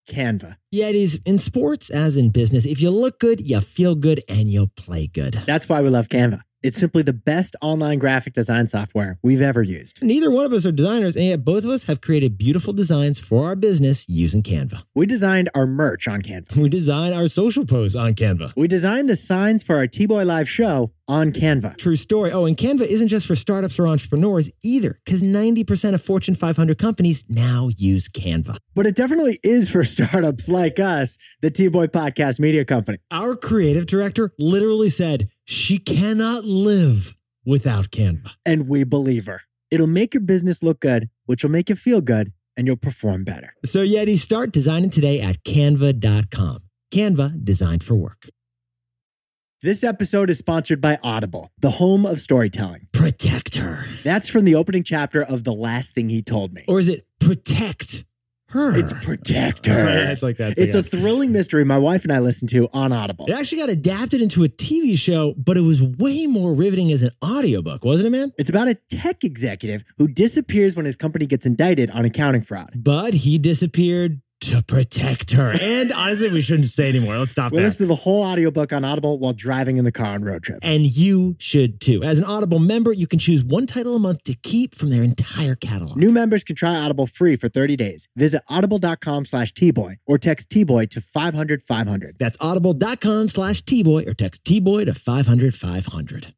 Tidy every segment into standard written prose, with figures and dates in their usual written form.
Canva. Yetis, in sports as in business, if you look good, you feel good, and you'll play good. That's why we love Canva. It's simply the best online graphic design software we've ever used. Neither one of us are designers, and yet both of us have created beautiful designs for our business using Canva. We designed our merch on Canva. We design our social posts on Canva. We designed the signs for our T-Boy Live show on Canva. True story. Oh, and Canva isn't just for startups or entrepreneurs either, because 90% of Fortune 500 companies now use Canva. But it definitely is for startups like us, the T-Boy Podcast Media Company. Our creative director literally said she cannot live without Canva. And we believe her. It'll make your business look good, which will make you feel good, and you'll perform better. So Yeti, start designing today at canva.com. Canva, designed for work. This episode is sponsored by Audible, the home of storytelling. Protect her. That's from the opening chapter of The Last Thing He Told Me. Or is it protect her? It's Protect Her. Yeah, it's like that. It's a thrilling mystery my wife and I listen to on Audible. It actually got adapted into a TV show, but it was way more riveting as an audiobook, wasn't it, man? It's about a tech executive who disappears when his company gets indicted on accounting fraud. But he disappeared to protect her. And honestly, we shouldn't say anymore. Let's stop We'll there. listen to the whole audiobook on Audible while driving in the car on road trips. And you should too. As an Audible member, you can choose one title a month to keep from their entire catalog. New members can try Audible free for 30 days. Visit audible.com/T-Boy or text T-Boy to 500-500. That's audible.com/T-Boy or text T-Boy to 500-500.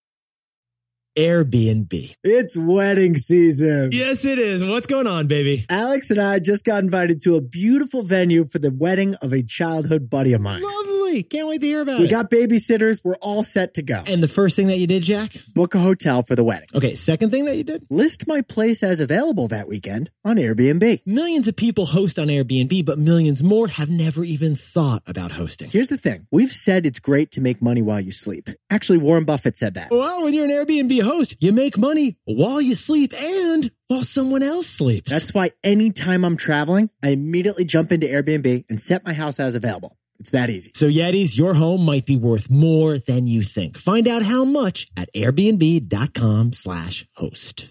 Airbnb. It's wedding season. Yes, it is. What's going on, baby? Alex and I just got invited to a beautiful venue for the wedding of a childhood buddy of mine. Lovely. Can't wait to hear about We it. got babysitters. We're all set to go. And the first thing that you did, Jack? Book a hotel for the wedding. Okay, second thing that you did? List my place as available that weekend on Airbnb. Millions of people host on Airbnb, but millions more have never even thought about hosting. Here's the thing. We've said it's great to make money while you sleep. Actually, Warren Buffett said that. Well, when you're an Airbnb host, you make money while you sleep and while someone else sleeps. That's why anytime I'm traveling, I immediately jump into Airbnb and set my house as available. It's that easy. So Yetis, your home might be worth more than you think. Find out how much at airbnb.com/host.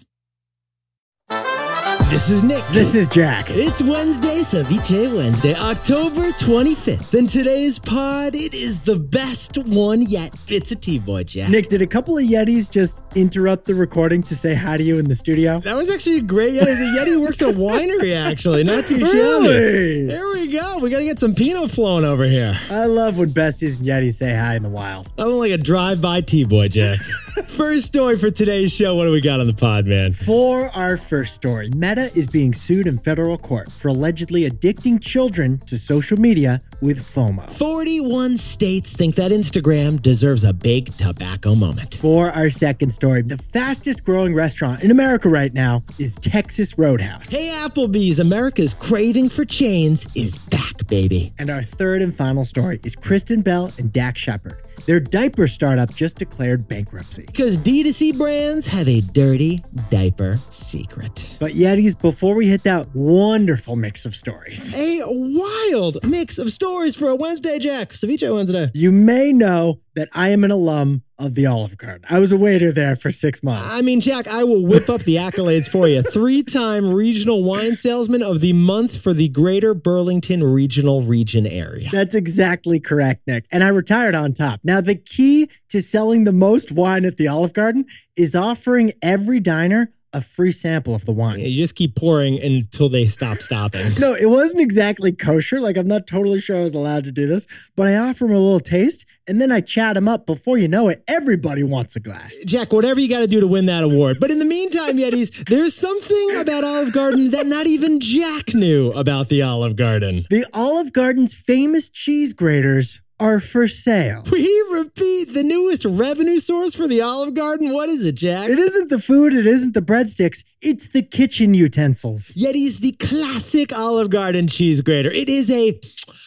This is Nick. This is Jack. It's Wednesday, Ceviche Wednesday, October 25th. And today's pod, it is the best one yet. It's a T-Boy, Jack. Nick, did a couple of Yetis just interrupt the recording to say hi to you in the studio? That was actually a great Yeti. The Yeti who works at a winery, actually. Not too shabby. Really? There we go. We got to get some Pinot flowing over here. I love when besties and Yetis say hi in the wild. I'm like a drive-by T-Boy, Jack. First story for today's show. What do we got on the pod, man? For our first story, Meta is being sued in federal court for allegedly addicting children to social media with FOMO. 41 states think that Instagram deserves a big tobacco moment. For our second story, the fastest growing restaurant in America right now is Texas Roadhouse. Hey, Applebee's, America's craving for chains is back, baby. And our third and final story is Kristen Bell and Dak Shepard. Their diaper startup just declared bankruptcy. Because D2C brands have a dirty diaper secret. But Yetis, before we hit that wonderful mix of stories, A wild mix of stories for a Wednesday, Jack. Ceviche Wednesday. you may know that I am an alum of the Olive Garden. I was a waiter there for 6 months. I mean, Jack, I will whip up the accolades for you. 3-time regional wine salesman of the month for the Greater Burlington region area. That's exactly correct, Nick. And I retired on top. Now, the key to selling the most wine at the Olive Garden is offering every diner a free sample of the wine. You just keep pouring until they stop stopping. No, it wasn't exactly kosher. Like, I'm not totally sure I was allowed to do this, but I offer them a little taste, and then I chat them up. Before you know it, everybody wants a glass. Jack, whatever you got to do to win that award. But in the meantime, Yetis, there's something about Olive Garden that not even Jack knew about the Olive Garden. The Olive Garden's famous cheese graters are for sale. We repeat, the newest revenue source for the Olive Garden. What is it, Jack? It isn't the food, it isn't the breadsticks, it's the kitchen utensils. Yeti's the classic Olive Garden cheese grater. It is a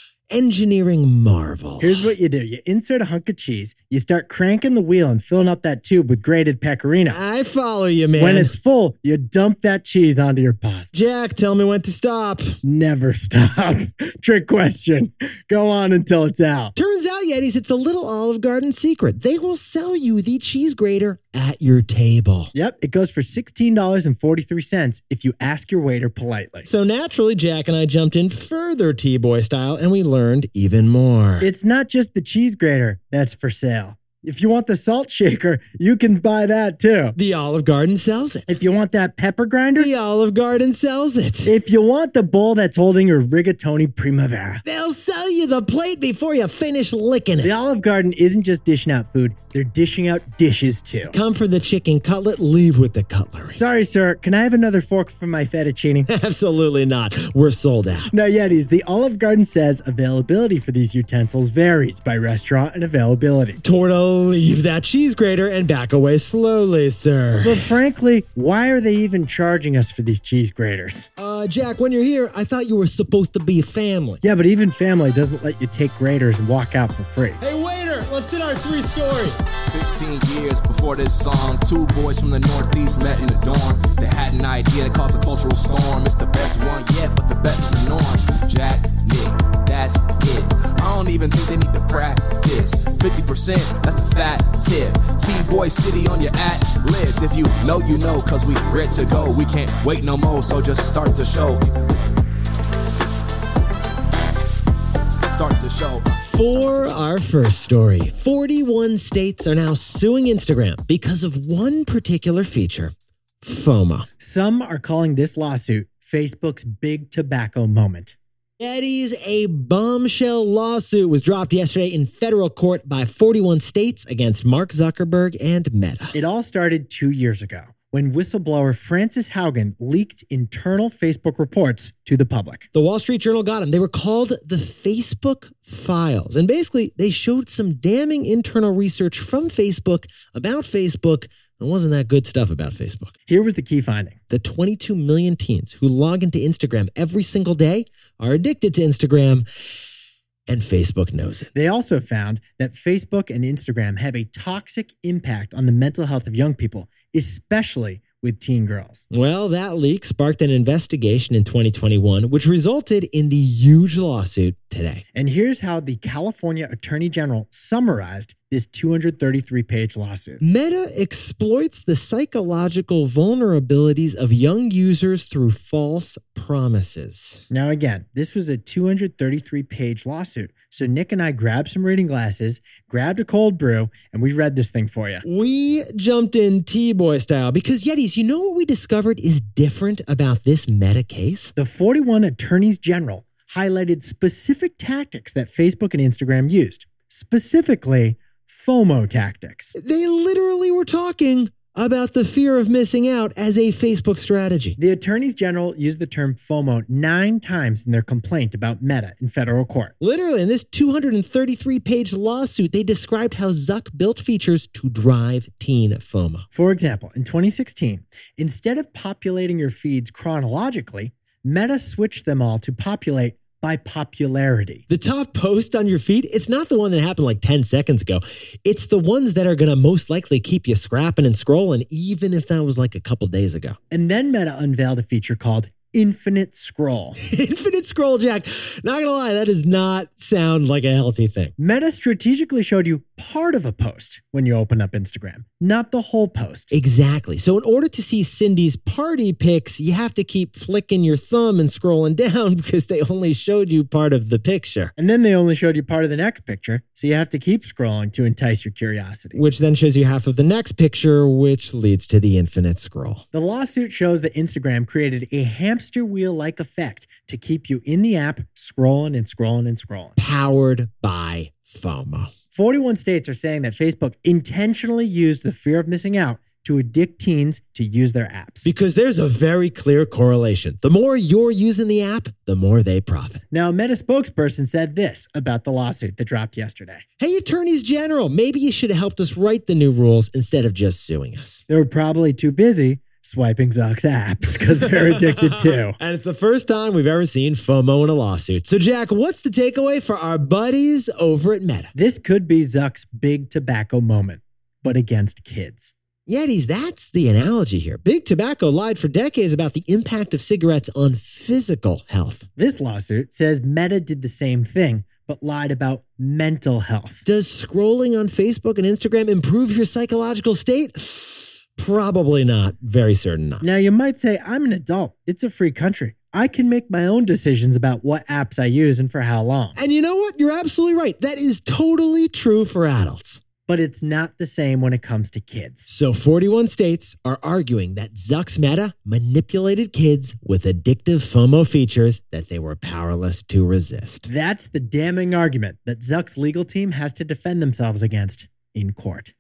engineering marvel. Here's what you do. You insert a hunk of cheese, you start cranking the wheel and filling up that tube with grated pecorino. I follow you, man. When it's full, you dump that cheese onto your pasta. Jack, tell me when to stop. Never stop. Trick question. Go on until it's out. Turns out, Yetis, it's a little Olive Garden secret. They will sell you the cheese grater at your table. Yep, it goes for $16.43 if you ask your waiter politely. So naturally, Jack and I jumped in further T-Boy style, and we learned even more. It's not just the cheese grater that's for sale. If you want the salt shaker, you can buy that too. The Olive Garden sells it. If you want that pepper grinder, The Olive Garden sells it. if you want the bowl that's holding your rigatoni primavera. They'll sell you the plate before you finish licking The it. Olive Garden isn't just dishing out food, they're dishing out dishes too. Come for the chicken cutlet, leave with the cutlery. Sorry, sir, can I have another fork for my fettuccine? Absolutely not. We're sold out. No, Yetis, the Olive Garden says availability for these utensils varies by restaurant and availability. Torta, leave that cheese grater and back away slowly, sir. But frankly, why are they even charging us for these cheese graters? Jack, when you're here, I thought you were supposed to be a family. Yeah, but even family doesn't let you take graters and walk out for free. Hey, waiter, let's hit our 3 stories. 15 years before this song, 2 boys from the Northeast met in a dorm. They had an idea that caused a cultural storm. It's the best one yet, but the best is the norm. Jack, Nick, that's it. I don't even think they need to practice. 50%, that's a fat tip. T-Boy City on your at list. If you know, you know, cause we ready to go. We can't wait no more, so just start the show. Start the show. For our first story, 41 states are now suing Instagram because of one particular feature, FOMO. Some are calling this lawsuit Facebook's big tobacco moment. Eddie's a bombshell lawsuit was dropped yesterday in federal court by 41 states against Mark Zuckerberg and Meta. It all started 2 years ago when whistleblower Frances Haugen leaked internal Facebook reports to the public. The Wall Street Journal got them. They were called the Facebook Files. And basically, they showed some damning internal research from Facebook about Facebook. It wasn't that good stuff about Facebook. Here was the key finding. The 22 million teens who log into Instagram every single day are addicted to Instagram, and Facebook knows it. They also found that Facebook and Instagram have a toxic impact on the mental health of young people, especially with teen girls. Well, that leak sparked an investigation in 2021, which resulted in the huge lawsuit today. And here's how the California Attorney General summarized this 233-page lawsuit. Meta exploits the psychological vulnerabilities of young users through false promises. Now, again, this was a 233-page lawsuit. So Nick and I grabbed some reading glasses, grabbed a cold brew, and we read this thing for you. We jumped in T-Boy style because, Yetis, you know what we discovered is different about this Meta case? The 41 attorneys general highlighted specific tactics that Facebook and Instagram used, specifically FOMO tactics. They literally were talking about the fear of missing out as a Facebook strategy. The attorneys general used the term FOMO 9 times in their complaint about Meta in federal court. Literally, in this 233-page lawsuit, they described how Zuck built features to drive teen FOMO. For example, in 2016, instead of populating your feeds chronologically, Meta switched them all to populate by popularity. The top post on your feed, it's not the one that happened like 10 seconds ago. It's the ones that are going to most likely keep you scrapping and scrolling, even if that was like a couple days ago. And then Meta unveiled a feature called Infinite Scroll. Infinite scroll, Jack. Not gonna lie, that does not sound like a healthy thing. Meta strategically showed you part of a post when you open up Instagram, not the whole post. Exactly. So in order to see Cindy's party pics, you have to keep flicking your thumb and scrolling down because they only showed you part of the picture. And then they only showed you part of the next picture, so you have to keep scrolling to entice your curiosity. Which then shows you half of the next picture, which leads to the infinite scroll. The lawsuit shows that Instagram created a hamster wheel-like effect to keep you in the app scrolling and scrolling and scrolling. Powered by FOMO. 41 states are saying that Facebook intentionally used the fear of missing out to addict teens to use their apps. Because there's a very clear correlation. The more you're using the app, the more they profit. Now, a Meta spokesperson said this about the lawsuit that dropped yesterday. Hey, attorneys general, maybe you should have helped us write the new rules instead of just suing us. They were probably too busy swiping Zuck's apps because they're addicted too. And it's the first time we've ever seen FOMO in a lawsuit. So, Jack, what's the takeaway for our buddies over at Meta? This could be Zuck's big tobacco moment, but against kids. Yetis, that's the analogy here. Big Tobacco lied for decades about the impact of cigarettes on physical health. This lawsuit says Meta did the same thing, but lied about mental health. Does scrolling on Facebook and Instagram improve your psychological state? Probably not. Very certain not. Now, you might say, I'm an adult. It's a free country. I can make my own decisions about what apps I use and for how long. And you know what? You're absolutely right. That is totally true for adults. But it's not the same when it comes to kids. So 41 states are arguing that Zuck's Meta manipulated kids with addictive FOMO features that they were powerless to resist. That's the damning argument that Zuck's legal team has to defend themselves against in court.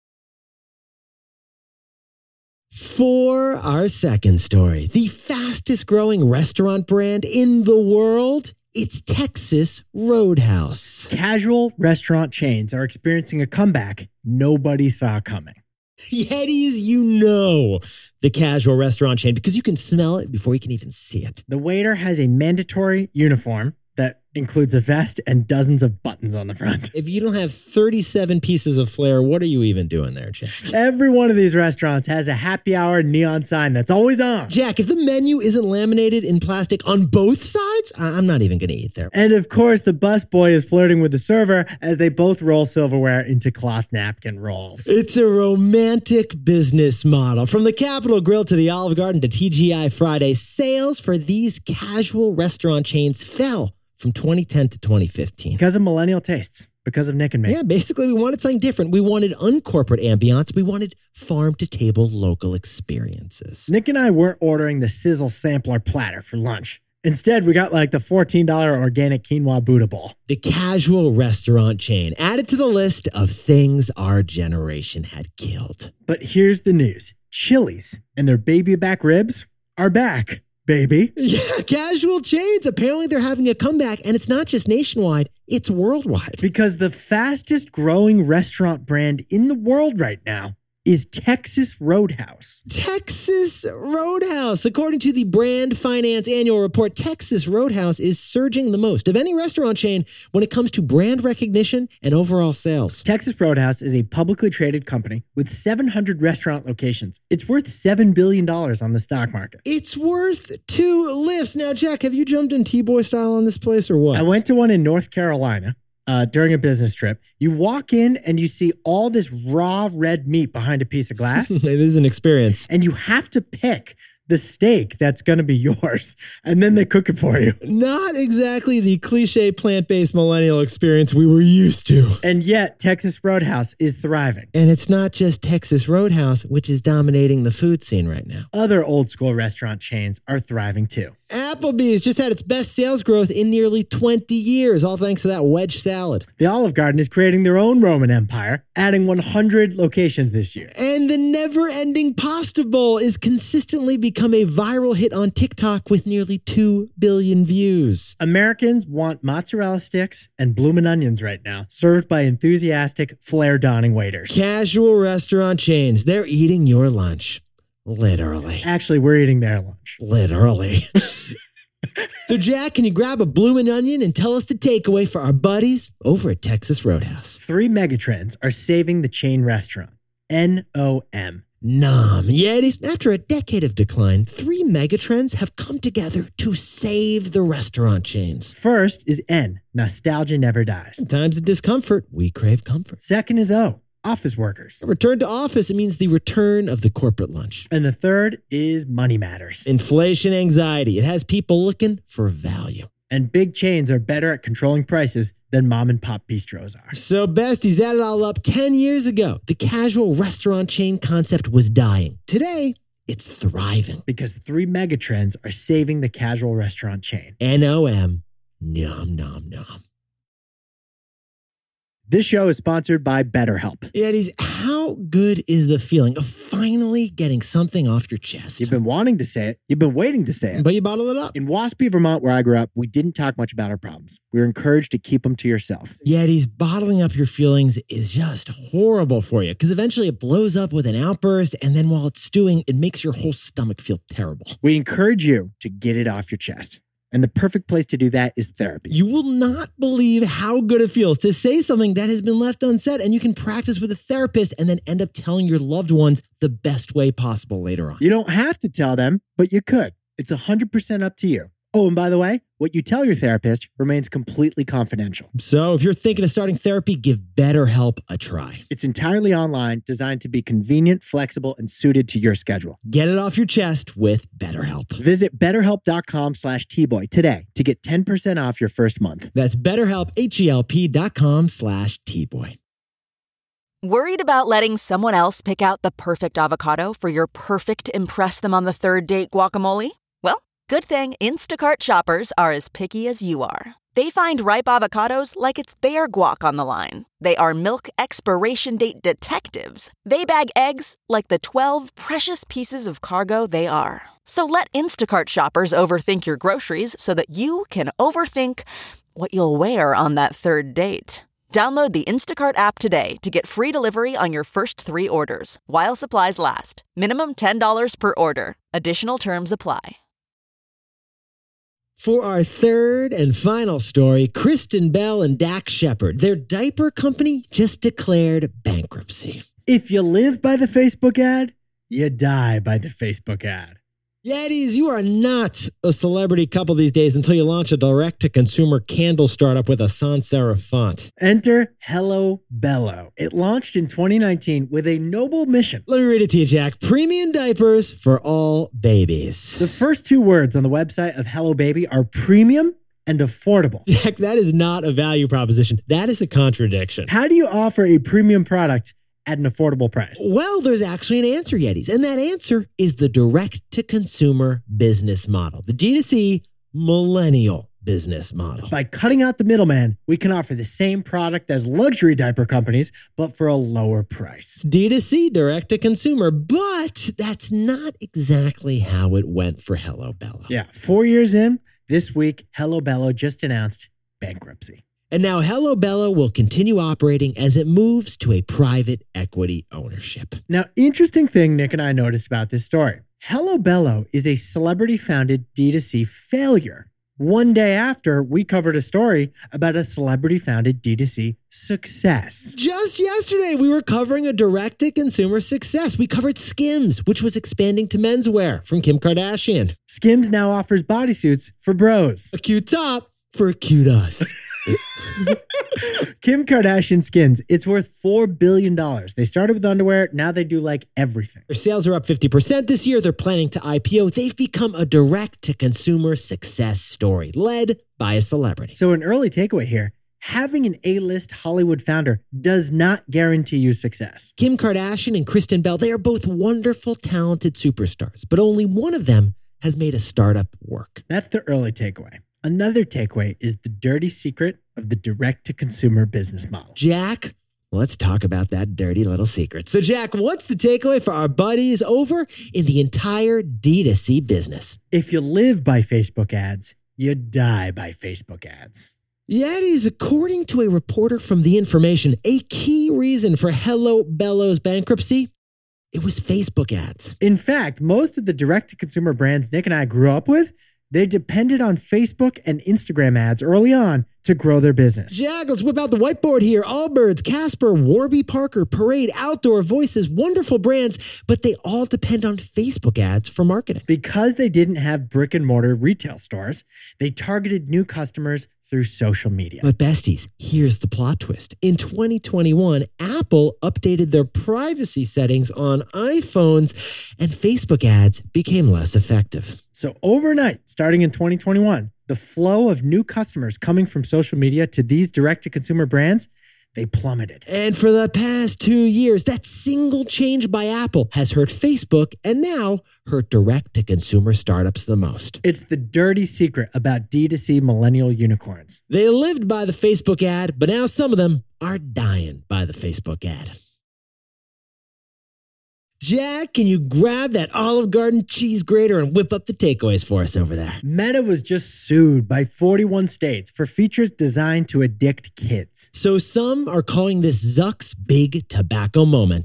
For our second story, the fastest growing restaurant brand in the world, it's Texas Roadhouse. Casual restaurant chains are experiencing a comeback nobody saw coming. Yetis, you know the casual restaurant chain because you can smell it before you can even see it. The waiter has a mandatory uniform that includes a vest and dozens of buttons on the front. If you don't have 37 pieces of flair, what are you even doing there, Jack? Every one of these restaurants has a happy hour neon sign that's always on. Jack, if the menu isn't laminated in plastic on both sides, I'm not even going to eat there. And of course, the busboy is flirting with the server as they both roll silverware into cloth napkin rolls. It's a romantic business model. From the Capitol Grill to the Olive Garden to TGI Friday, sales for these casual restaurant chains fell from 2010 to 2015. Because of millennial tastes. Because of Nick and me. Yeah, basically we wanted something different. We wanted uncorporate ambiance. We wanted farm-to-table local experiences. Nick and I weren't ordering the sizzle sampler platter for lunch. Instead, we got like the $14 organic quinoa Buddha bowl. The casual restaurant chain added to the list of things our generation had killed. But here's the news. Chili's and their baby back ribs are back. Baby. Yeah, casual chains. Apparently they're having a comeback, and it's not just nationwide, it's worldwide. Because the fastest growing restaurant brand in the world right now is Texas Roadhouse. Texas Roadhouse. According to the Brand Finance annual report, Texas Roadhouse is surging the most of any restaurant chain when it comes to brand recognition and overall sales. Texas Roadhouse is a publicly traded company with 700 restaurant locations. It's worth $7 billion on the stock market. It's worth 2 lifts. Now, Jack, have you jumped in T-Boy style on this place or what? I went to one in North Carolina. During a business trip, you walk in and you see all this raw red meat behind a piece of glass. It is an experience. And you have to pick the steak that's going to be yours. And then they cook it for you. Not exactly the cliche plant-based millennial experience we were used to. And yet, Texas Roadhouse is thriving. And it's not just Texas Roadhouse, which is dominating the food scene right now. Other old school restaurant chains are thriving too. Applebee's just had its best sales growth in nearly 20 years, all thanks to that wedge salad. The Olive Garden is creating their own Roman empire, adding 100 locations this year. And the never-ending Pasta Bowl is consistently become a viral hit on TikTok with nearly 2 billion views. Americans want mozzarella sticks and bloomin' onions right now, served by enthusiastic, flare-donning waiters. Casual restaurant chains, they're eating your lunch. Literally. Actually, we're eating their lunch. Literally. So, Jack, can you grab a bloomin' onion and tell us the takeaway for our buddies over at Texas Roadhouse? 3 megatrends are saving the chain restaurant. NOM. Nom. Yetis, after a decade of decline, 3 megatrends have come together to save the restaurant chains. First is N. Nostalgia never dies. In times of discomfort, we crave comfort. Second is O. Office workers. A return to office, it means the return of the corporate lunch. And the third is money matters. Inflation anxiety. It has people looking for value. And big chains are better at controlling prices than mom and pop bistros are. So besties, add it all up. 10 years ago, the casual restaurant chain concept was dying. Today, it's thriving. Because the 3 megatrends are saving the casual restaurant chain. NOM. Nom, nom, nom. This show is sponsored by BetterHelp. Yetis, how good is the feeling of finally getting something off your chest? You've been wanting to say it. You've been waiting to say it. But you bottle it up. In Waspy, Vermont, where I grew up, we didn't talk much about our problems. We were encouraged to keep them to yourself. Yetis, bottling up your feelings is just horrible for you because eventually it blows up with an outburst, and then while it's stewing, it makes your whole stomach feel terrible. We encourage you to get it off your chest. And the perfect place to do that is therapy. You will not believe how good it feels to say something that has been left unsaid, and you can practice with a therapist and then end up telling your loved ones the best way possible later on. You don't have to tell them, but you could. It's 100% up to you. Oh, and by the way, what you tell your therapist remains completely confidential. So if you're thinking of starting therapy, give BetterHelp a try. It's entirely online, designed to be convenient, flexible, and suited to your schedule. Get it off your chest with BetterHelp. Visit betterhelp.com/tboy today to get 10% off your first month. That's BetterHelp, HELP.com/tboy. Worried about letting someone else pick out the perfect avocado for your perfect impress them on the third date guacamole? Well, good thing Instacart shoppers are as picky as you are. They find ripe avocados like it's their guac on the line. They are milk expiration date detectives. They bag eggs like the 12 precious pieces of cargo they are. So let Instacart shoppers overthink your groceries so that you can overthink what you'll wear on that third date. Download the Instacart app today to get free delivery on your first 3 orders, while supplies last. Minimum $10 per order. Additional terms apply. For our third and final story, Kristen Bell and Dax Shepard, their diaper company just declared bankruptcy. If you live by the Facebook ad, you die by the Facebook ad. Yetis, you are not a celebrity couple these days until you launch a direct-to-consumer candle startup with a sans serif font. Enter Hello Bello. It launched in 2019 with a noble mission. Let me read it to you, Jack. Premium diapers for all babies. The first 2 words on the website of Hello Baby are premium and affordable. Jack, that is not a value proposition. That is a contradiction. How do you offer a premium product at an affordable price? Well, there's actually an answer, Yetis, and that answer is the direct-to-consumer business model, the D2C millennial business model. By cutting out the middleman, we can offer the same product as luxury diaper companies, but for a lower price. D2C, direct-to-consumer, but that's not exactly how it went for Hello Bello. Yeah, 4 years in, this week, Hello Bello just announced bankruptcy. And now Hello Bello will continue operating as it moves to a private equity ownership. Now, interesting thing Nick and I noticed about this story. Hello Bello is a celebrity-founded D2C failure. One day after, we covered a story about a celebrity-founded D2C success. Just yesterday, we were covering a direct-to-consumer success. We covered Skims, which was expanding to menswear from Kim Kardashian. Skims now offers bodysuits for bros. A cute top for cute us. Kim Kardashian Skins, it's worth $4 billion. They started with underwear. Now they do like everything. Their sales are up 50% this year. They're planning to IPO. They've become a direct-to-consumer success story led by a celebrity. So an early takeaway here, having an A-list Hollywood founder does not guarantee you success. Kim Kardashian and Kristen Bell, they are both wonderful, talented superstars, but only one of them has made a startup work. That's the early takeaway. Another takeaway is the dirty secret of the direct-to-consumer business model. Jack, let's talk about that dirty little secret. So, Jack, what's the takeaway for our buddies over in the entire D2C business? If you live by Facebook ads, you die by Facebook ads. Yetis, according to a reporter from The Information, a key reason for Hello Bello's bankruptcy, it was Facebook ads. In fact, most of the direct-to-consumer brands Nick and I grew up with, they depended on Facebook and Instagram ads early on to grow their business. Jack, let's whip out the whiteboard here. Allbirds, Casper, Warby Parker, Parade, Outdoor Voices, wonderful brands, but they all depend on Facebook ads for marketing. Because they didn't have brick and mortar retail stores, they targeted new customers through social media. But besties, here's the plot twist. In 2021, Apple updated their privacy settings on iPhones, and Facebook ads became less effective. So overnight, starting in 2021, the flow of new customers coming from social media to these direct-to-consumer brands, they plummeted. And for the past 2 years, that single change by Apple has hurt Facebook and now hurt direct-to-consumer startups the most. It's the dirty secret about D2C millennial unicorns. They lived by the Facebook ad, but now some of them are dying by the Facebook ad. Jack, can you grab that Olive Garden cheese grater and whip up the takeaways for us over there? Meta was just sued by 41 states for features designed to addict kids. So some are calling this Zuck's big tobacco moment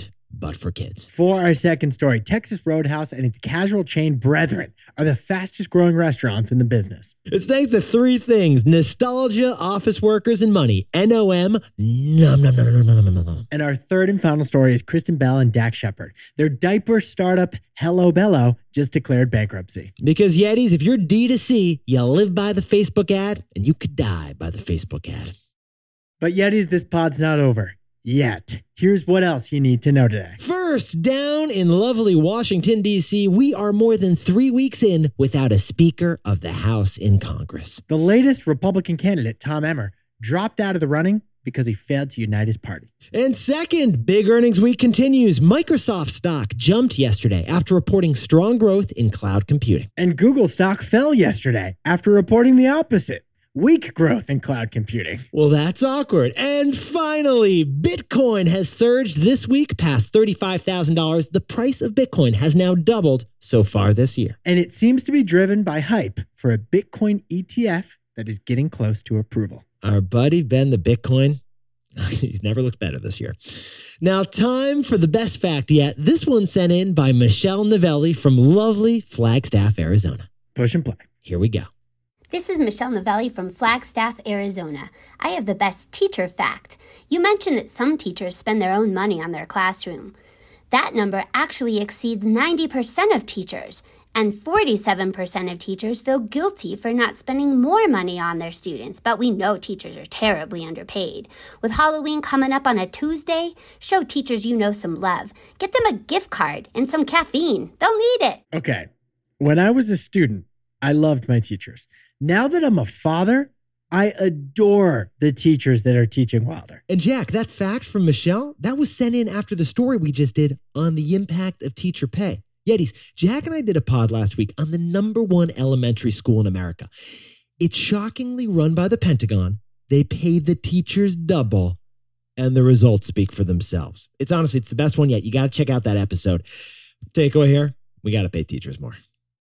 but for kids. For our second story, Texas Roadhouse and its casual chain Brethren are the fastest growing restaurants in the business. It's thanks to three things: nostalgia, office workers, and money. NOM, nom, nom, nom, nom, nom, nom, nom. And our third and final story is Kristen Bell and Dak Shepard. Their diaper startup, Hello Bello, just declared bankruptcy. Because Yetis, if you're D2C, you live by the Facebook ad, and you could die by the Facebook ad. But Yetis, this pod's not over. Yet. Here's what else you need to know today. First, down in lovely Washington, D.C., we are more than 3 weeks in without a Speaker of the House in Congress. The latest Republican candidate, Tom Emmer, dropped out of the running because he failed to unite his party. And second, big earnings week continues. Microsoft stock jumped yesterday after reporting strong growth in cloud computing. And Google stock fell yesterday after reporting the opposite. Weak growth in cloud computing. Well, that's awkward. And finally, Bitcoin has surged this week past $35,000. The price of Bitcoin has now doubled so far this year. And it seems to be driven by hype for a Bitcoin ETF that is getting close to approval. Our buddy Ben the Bitcoin, he's never looked better this year. Now, time for the best fact yet. This one sent in by Michelle Novelli from lovely Flagstaff, Arizona. Push and play. Here we go. This is Michelle Novelli from Flagstaff, Arizona. I have the best teacher fact. You mentioned that some teachers spend their own money on their classroom. That number actually exceeds 90% of teachers, and 47% of teachers feel guilty for not spending more money on their students, but we know teachers are terribly underpaid. With Halloween coming up on a Tuesday, show teachers you know some love. Get them a gift card and some caffeine. They'll need it. Okay. When I was a student, I loved my teachers. Now that I'm a father, I adore the teachers that are teaching Wilder. And Jack, that fact from Michelle, that was sent in after the story we just did on the impact of teacher pay. Yetis, Jack and I did a pod last week on the #1 elementary school in America. It's shockingly run by the Pentagon. They pay the teachers double, and the results speak for themselves. It's the best one yet. You got to check out that episode. Takeaway here, we got to pay teachers more.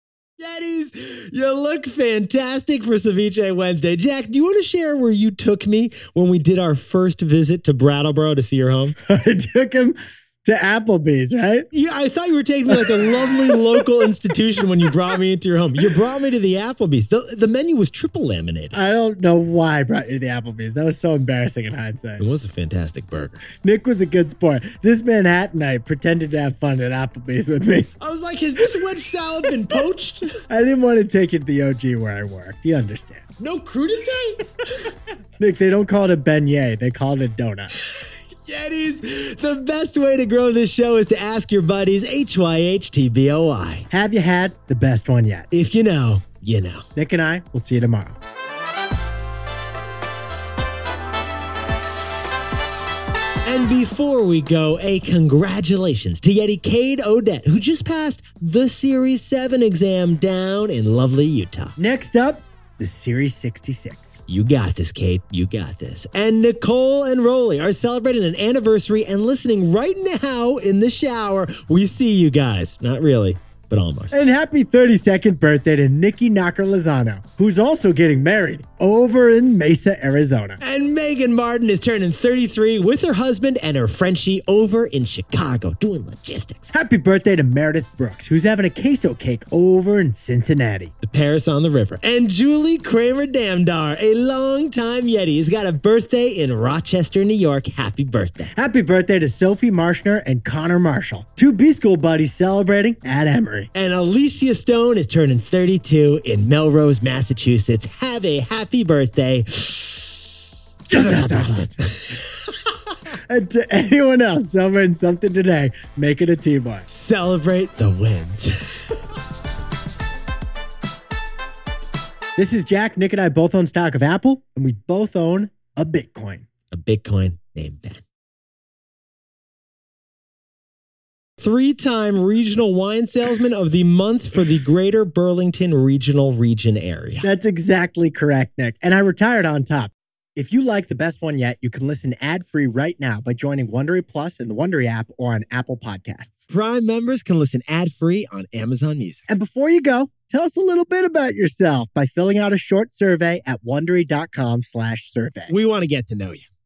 Yetis, you look fantastic for Ceviche Wednesday. Jack, do you want to share where you took me when we did our first visit to Brattleboro to see your home? I took him to Applebee's, right? Yeah, I thought you were taking me like a lovely local institution when you brought me into your home. You brought me to the Applebee's. The menu was triple laminated. I don't know why I brought you to the Applebee's. That was so embarrassing in hindsight. It was a fantastic burger. Nick was a good sport. This Manhattanite pretended to have fun at Applebee's with me. I was like, has this wedge salad been poached? I didn't want to take you to the OG where I worked. You understand. No crudité? Nick, they don't call it a beignet. They call it a donut. Yetis, the best way to grow this show is to ask your buddies, HYHTBOI. Have you had the best one yet? If you know, you know. Nick and I will see you tomorrow. And before we go, a congratulations to Yeti Cade Odette, who just passed the Series 7 exam down in lovely Utah. Next up, the Series 66. You got this, Kate. You got this. And Nicole and Rolly are celebrating an anniversary and listening right now in the shower. We see you guys. Not really, but almost. And happy 32nd birthday to Nikki Knocker Lozano, who's also getting married over in Mesa, Arizona. And Megan Martin is turning 33 with her husband and her Frenchie over in Chicago doing logistics. Happy birthday to Meredith Brooks, who's having a queso cake over in Cincinnati. The Paris on the River. And Julie Kramer Damdar, a longtime Yeti, has got a birthday in Rochester, New York. Happy birthday. Happy birthday to Sophie Marshner and Connor Marshall, two B-School buddies celebrating at Emory. And Alicia Stone is turning 32 in Melrose, Massachusetts. Have a happy birthday. And to anyone else celebrating something today, make it a T-boy. Celebrate the wins. This is Jack. Nick and I both own stock of Apple, and we both own a Bitcoin. A Bitcoin named Ben. 3-time regional wine salesman of the month for the Greater Burlington Regional Region area. That's exactly correct, Nick. And I retired on top. If you like the best one yet, you can listen ad-free right now by joining Wondery Plus in the Wondery app or on Apple Podcasts. Prime members can listen ad-free on Amazon Music. And before you go, tell us a little bit about yourself by filling out a short survey at Wondery.com/survey. We want to get to know you.